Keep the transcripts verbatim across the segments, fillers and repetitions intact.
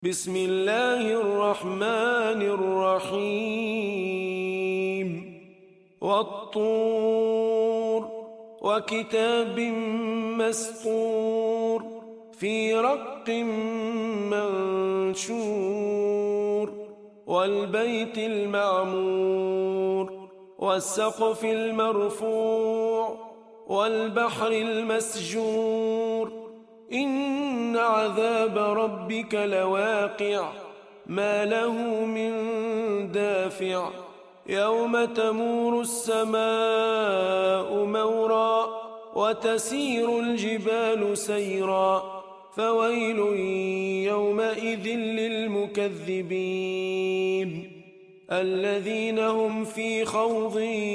بسم الله الرحمن الرحيم والطور وكتاب مسطور في رق منشور والبيت المعمور والسقف المرفوع والبحر المسجور إن عذاب ربك لواقع ما له من دافع يوم تمور السماء مورا وتسير الجبال سيرا فويل يومئذ للمكذبين الذين هم في خوض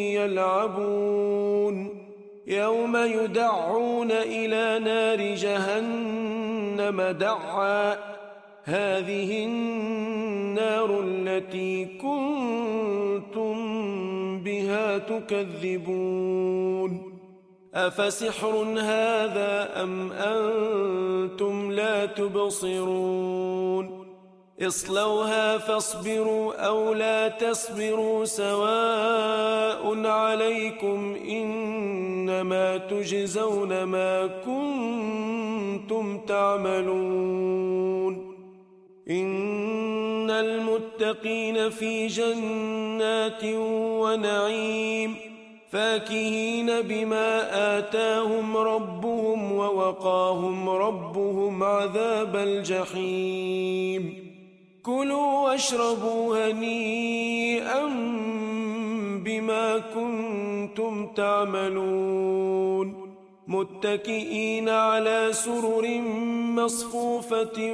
يلعبون يوم يدعون إلى نار جهنم دعا هذه النار التي كنتم بها تكذبون أفسحر هذا أم أنتم لا تبصرون اصلوها فاصبروا أو لا تصبروا سواء عليكم إنما تجزون ما كنتم تعملون إن المتقين في جنات ونعيم فاكهين بما آتاهم ربهم ووقاهم ربهم عذاب الجحيم كلوا واشربوا هنيئا بما كنتم تعملون متكئين على سرر مصفوفة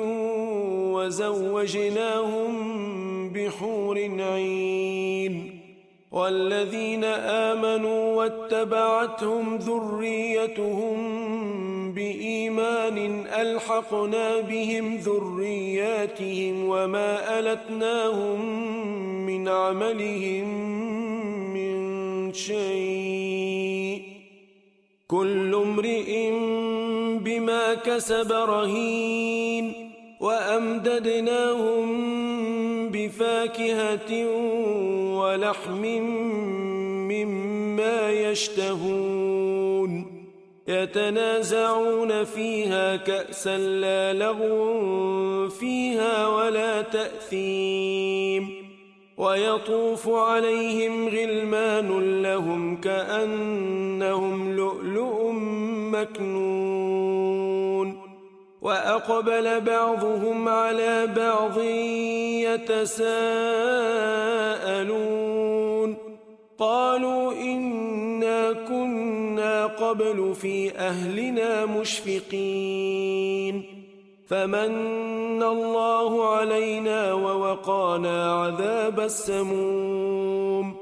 وزوجناهم بحور عين والذين آمنوا واتبعتهم ذريتهم بإيمان ألحقنا بهم ذرياتهم وما ألتناهم من عملهم من شيء كل امرئ بما كسب رهين وأمددناهم بفاكهة ولحم مما يشتهون يتنازعون فيها كأسا لا لغو فيها ولا تأثيم ويطوف عليهم غلمان لهم كأنهم لؤلؤ مكنون وأقبل بعضهم على بعض يتساءلون قالوا إنا كنا قبل في أهلنا مشفقين فمن الله علينا ووقانا عذاب السموم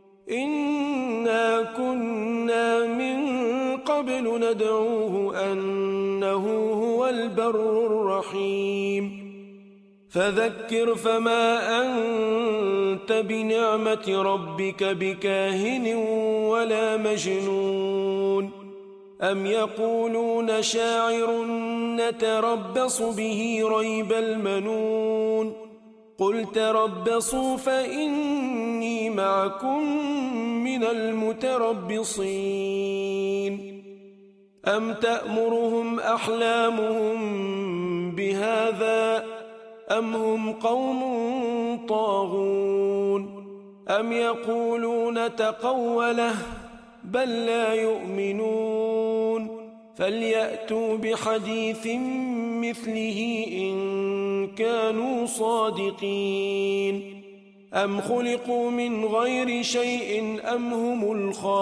إنا كنا من قبل ندعوه أنه هو البر الرحيم فذكر فما أنت بنعمة ربك بكاهن ولا مجنون أم يقولون شاعر نتربص به ريب المنون قل تربصوا فإني معكم من المتربصين أم تأمرهم أحلامهم بهذا أم هم قوم طاغون أم يقولون تقوله بل لا يؤمنون فليأتوا بحديث مثله إن كانوا صادقين أم خلقوا من غير شيء أم هم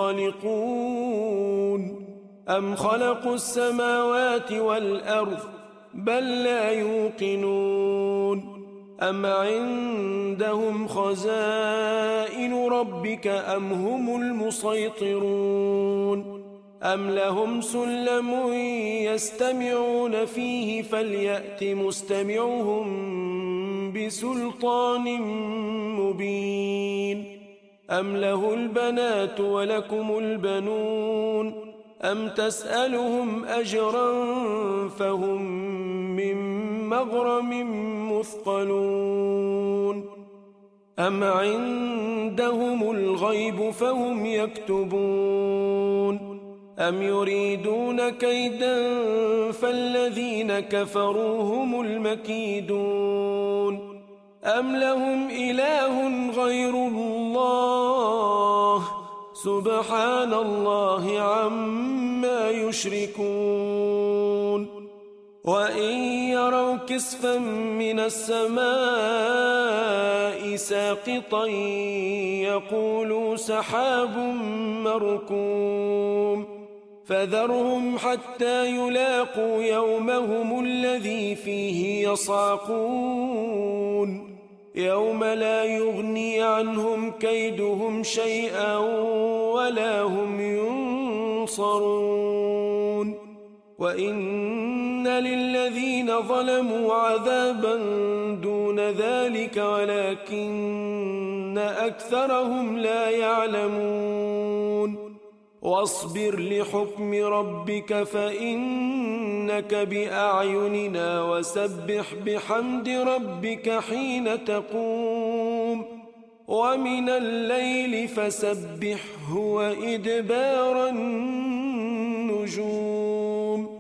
الخالقون أم خلقوا السماوات والأرض بل لا يوقنون أم عندهم خزائن ربك أم هم المسيطرون أم لهم سلم يستمعون فيه فليأت مستمعهم بسلطان مبين أم له البنات ولكم البنون أم تسألهم أجرا فهم من مغرم مثقلون أم عندهم الغيب فهم يكتبون أم يريدون كيدا فالذين كفروا هم المكيدون أم لهم إله غير الله سبحان الله عما يشركون وإن يروا كسفا من السماء ساقطا يقولوا سحاب مركوم فذرهم حتى يلاقوا يومهم الذي فيه يصعقون يوم لا يغني عنهم كيدهم شيئا ولا هم ينصرون وإن للذين ظلموا عذابا دون ذلك ولكن أكثرهم لا يعلمون واصبر لحكم ربك فإنك بأعيننا وسبح بحمد ربك حين تقوم ومن الليل فسبحه وإدبار النجوم